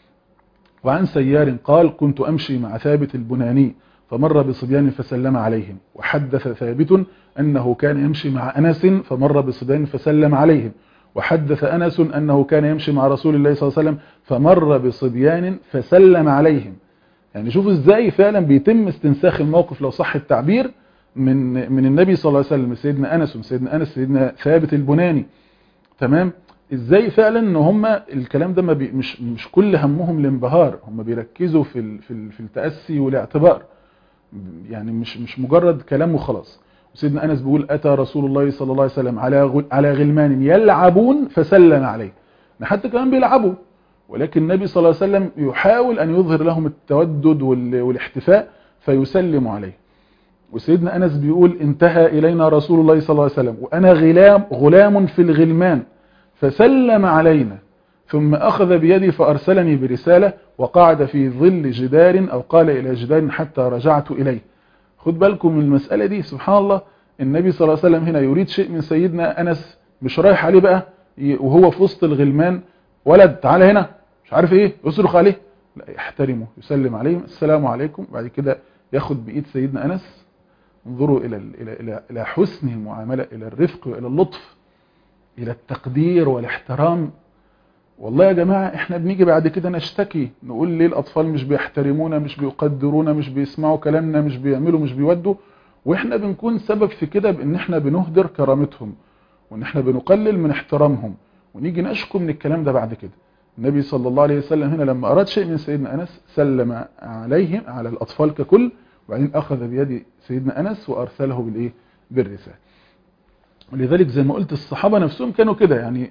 وعن سيار قال كنت أمشي مع ثابت البناني فمر بصبيان فسلم عليهم. وحدث ثابت أنه كان يمشي مع أنس فمر بصبيان فسلم عليهم. وحدث أنس أنه كان يمشي مع رسول الله صلى الله عليه وسلم فمر بصبيان فسلم عليهم. يعني شوفوا ازاي فعلا بيتم استنساخ الموقف لو صح التعبير من النبي صلى الله عليه وسلم، سيدنا أنس سيدنا ثابت البناني. تمام؟ ازاي فعلا ان هم الكلام ده مش كل همهم الانبهار، هم بيركزوا في التأسي والاعتبار، يعني مش مجرد كلام وخلاص. وسيدنا أنس بيقول أتى رسول الله صلى الله عليه وسلم على غلمان يلعبون فسلم عليه. حتى كمان بيلعبوا، ولكن النبي صلى الله عليه وسلم يحاول أن يظهر لهم التودد والاحتفاء فيسلم عليه. وسيدنا أنس بيقول انتهى إلينا رسول الله صلى الله عليه وسلم وأنا غلام في الغلمان فسلم علينا ثم أخذ بيدي فأرسلني برسالة وقعد في ظل جدار أو قال إلى جدار حتى رجعت إليه. خد بالكم من المسألة دي، سبحان الله. النبي صلى الله عليه وسلم هنا يريد شيء من سيدنا أنس، مش رايح عليه بقى وهو في وسط الغلمان ولد تعالى هنا مش عارف ايه يصرخ عليه، لا يحترمه يسلم عليهم السلام عليكم، بعد كده ياخد بإيد سيدنا أنس. انظروا إلى حسن المعاملة، إلى الرفق وإلى اللطف، إلى التقدير والاحترام. والله يا جماعة احنا بنيجي بعد كده نشتكي نقول ليه الأطفال مش بيحترمونا مش بيقدرونا مش بيسمعوا كلامنا مش بيعملوا مش بيودوا، واحنا بنكون سبب في كده بان احنا بنهدر كرامتهم وان احنا بنقلل من احترامهم، ونيجي نشكو من الكلام ده بعد كده. النبي صلى الله عليه وسلم هنا لما أراد شيء من سيدنا أنس سلم عليهم على الأطفال ككل، وبعدين أخذ بيد سيدنا أنس وأرسله بالإيه؟ بالرسالة. ولذلك زي ما قلت الصحابة نفسهم كانوا كده. يعني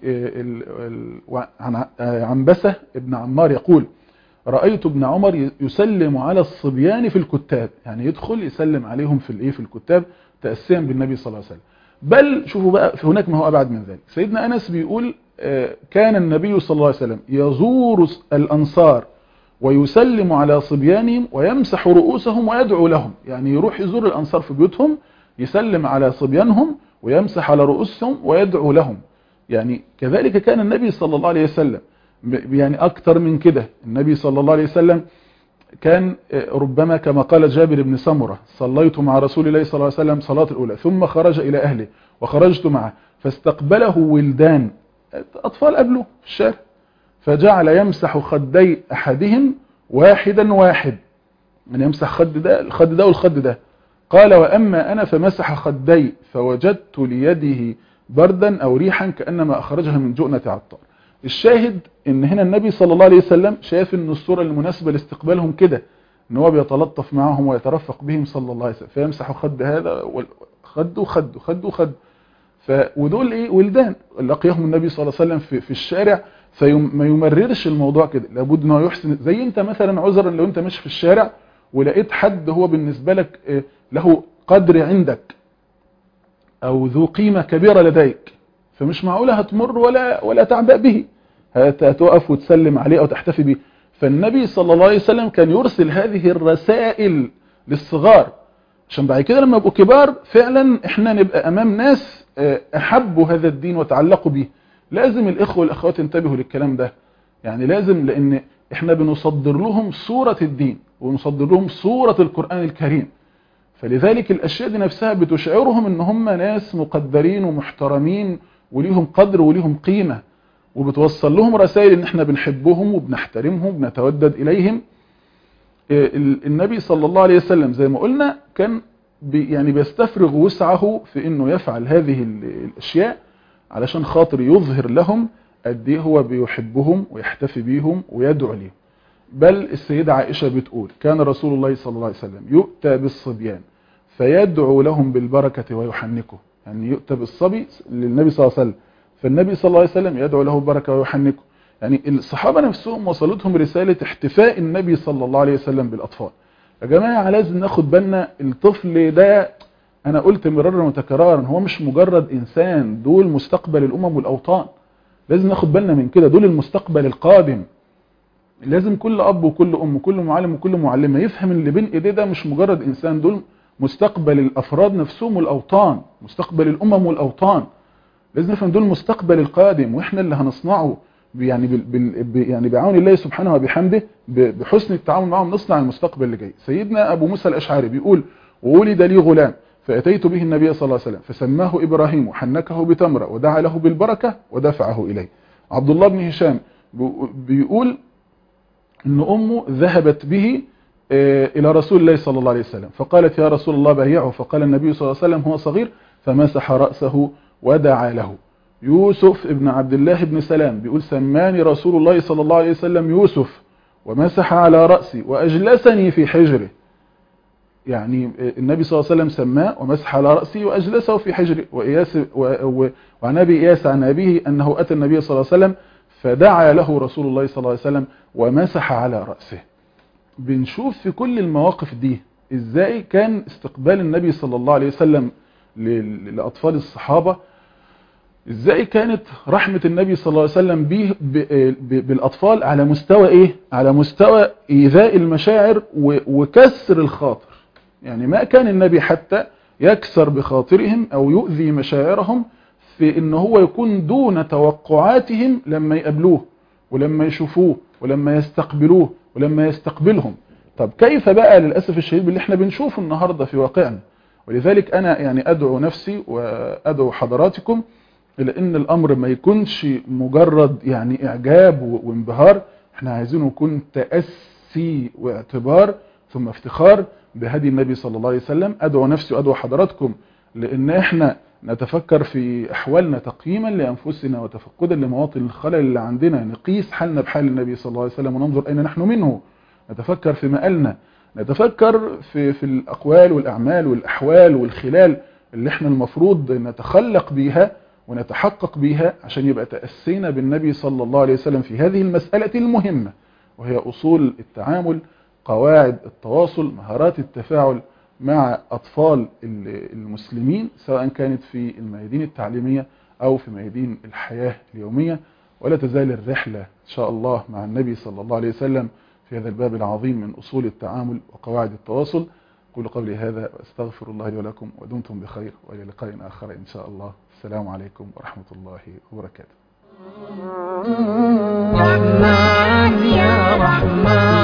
عنبسة ابن عمار يقول رأيت ابن عمر يسلم على الصبيان في الكتاب، يعني يدخل يسلم عليهم في الكتاب تأسيا بالنبي صلى الله عليه وسلم. بل شوفوا بقى هناك ما هو أبعد من ذلك. سيدنا أنس بيقول كان النبي صلى الله عليه وسلم يزور الأنصار ويسلم على صبيانهم ويمسح رؤوسهم ويدعو لهم، يعني يروح يزور الأنصار في بيوتهم يسلم على صبيانهم ويمسح على رؤوسهم ويدعو لهم. يعني كذلك كان النبي صلى الله عليه وسلم، يعني أكثر من كده. النبي صلى الله عليه وسلم كان ربما كما قال جابر بن سمرة صليت مع رسول الله صلى الله عليه وسلم صلاة الأولى ثم خرج إلى أهله وخرجت معه فاستقبله ولدان أطفال قبله في الشارع فجعل يمسح خدي أحدهم واحدا واحد، يعني يمسح خد ده الخد ده والخد ده. قال وأما أنا فمسح خدي فوجدت ليده بردا أو ريحا كأنما أخرجها من جؤنة عطار. الشاهد ان هنا النبي صلى الله عليه وسلم شاف ان الصورة المناسبة لاستقبالهم كده، ان هو بيتلطف معهم ويترفق بهم صلى الله عليه وسلم، فيمسح خد هذا خد وخد وخد وخد. ودول ايه ولدان لقيهم النبي صلى الله عليه وسلم في الشارع، فما يمررش الموضوع كده، لابد انه يحسن. زي انت مثلا عذرا لو انت ماشي في الشارع ولقيت حد هو بالنسبة لك له قدر عندك او ذو قيمة كبيرة لديك، فمش معقولة هتمر ولا تعبأ به، هتقف وتسلم عليه او تحتفي به. فالنبي صلى الله عليه وسلم كان يرسل هذه الرسائل للصغار، عشان بعد كده لما يبقوا كبار فعلا احنا نبقى امام ناس احبوا هذا الدين وتعلقوا به. لازم الاخوة والاخوات ينتبهوا للكلام ده، يعني لازم، لان احنا بنصدر لهم صورة الدين ونصدر لهم صورة القرآن الكريم، فلذلك الاشياء دي نفسها بتشعرهم ان هم ناس مقدرين ومحترمين وليهم قدر وليهم قيمة، وبتوصل لهم رسائل ان احنا بنحبهم وبنحترمهم وبنتودد اليهم. النبي صلى الله عليه وسلم زي ما قلنا كان يعني بيستفرغ وسعه في انه يفعل هذه الاشياء علشان خاطر يظهر لهم قد ايه هو بيحبهم ويحتفي بيهم ويدعو ليهم. بل السيدة عائشة بتقول كان رسول الله صلى الله عليه وسلم يؤتى بالصبيان فيدعو لهم بالبركة ويحنكه، يعني يؤتى بالصبي للنبي صلى الله عليه وسلم، فالنبي صلى الله عليه وسلم يدعو له بالبركة ويحنكه. يعني الصحابة نفسهم وصلتهم رسالة احتفاء النبي صلى الله عليه وسلم بالأطفال. يا جماعة لازم ناخد بالنا، الطفل ده أنا قلت مرارا وتكرارا هو مش مجرد إنسان، دول مستقبل الأمم والأوطان، لازم ناخد بالنا من كده، دول المستقبل القادم. لازم كل أب وكل أم وكل معلم وكل معلمة يفهم اللي بين إيديه ده مش مجرد إنسان، دول مستقبل الأفراد نفسهم والأوطان، مستقبل الأمم والأوطان. لازم نفهم دول المستقبل القادم، وإحنا اللي هنصنعه يعني بعون الله سبحانه وبحمده بحسن التعامل معهم نصنع المستقبل اللي جاي. سيدنا أبو موسى الأشعري بيقول وولد لي غلام فأتيت به النبي صلى الله عليه وسلم فسماه إبراهيم وحنكه بتمرة ودعا له بالبركة ودفعه إليه. عبد الله بن هشام بيقول ان امه ذهبت به الى رسول الله صلى الله عليه وسلم فقالت يا رسول الله بايعه، فقال النبي صلى الله عليه وسلم هو صغير فمسح رأسه ودعا له. يوسف ابن عبد الله بن سلام بيقول سماني رسول الله صلى الله عليه وسلم يوسف ومسح على رأسي وأجلسني في حجره، يعني النبي صلى الله عليه وسلم سماه ومسح على رأسه وأجلسه في حجره. وعن أبي إياس عن أبيه أنه أتى النبي صلى الله عليه وسلم فدعا له رسول الله صلى الله عليه وسلم ومسح على رأسه. بنشوف في كل المواقف دي ازاي كان استقبال النبي صلى الله عليه وسلم لأطفال الصحابة، ازاي كانت رحمة النبي صلى الله عليه وسلم بالأطفال على مستوى ايه؟ على مستوى إيذاء المشاعر وكسر الخاطر. يعني ما كان النبي حتى يكسر بخاطرهم او يؤذي مشاعرهم في ان هو يكون دون توقعاتهم لما يقابلوه ولما يشوفوه ولما يستقبلوه ولما يستقبلهم. طب كيف بقى للأسف الشديد باللي احنا بنشوفه النهاردة في واقعنا؟ ولذلك انا يعني ادعو نفسي وادعو حضراتكم الى ان الامر ما يكونش مجرد يعني اعجاب وانبهار، احنا عايزينه يكون تأسي واعتبار ثم افتخار بهدي النبي صلى الله عليه وسلم. ادعو نفسي وادعو حضراتكم لان احنا نتفكر في احوالنا تقييما لانفسنا وتفقدا لمواطن الخلل اللي عندنا، نقيس حالنا بحال النبي صلى الله عليه وسلم وننظر اين نحن منه، نتفكر في مآلنا، نتفكر في الاقوال والاعمال والاحوال والخلال اللي احنا المفروض نتخلق بيها ونتحقق بيها عشان يبقى تأسينا بالنبي صلى الله عليه وسلم في هذه المسألة المهمة، وهي أصول التعامل، قواعد التواصل، مهارات التفاعل مع أطفال المسلمين سواء كانت في الميادين التعليمية أو في ميادين الحياة اليومية. ولا تزال الرحلة إن شاء الله مع النبي صلى الله عليه وسلم في هذا الباب العظيم من أصول التعامل وقواعد التواصل. قولوا قولي هذا واستغفر الله لي ولكم ودمتم بخير وإلى لقاء آخر إن شاء الله. السلام عليكم ورحمة الله وبركاته. رحمن يا رحمن